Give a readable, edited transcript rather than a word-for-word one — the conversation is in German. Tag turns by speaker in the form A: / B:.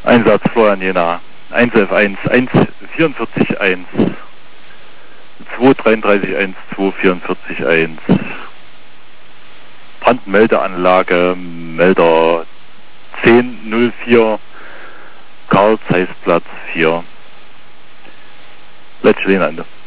A: Einsatz Florian Jena. 111.1, 144.1. 233.1, 244.1. Brandmeldeanlage, Melder 1004, Karl Zeiss Platz 4. Letzte Ende.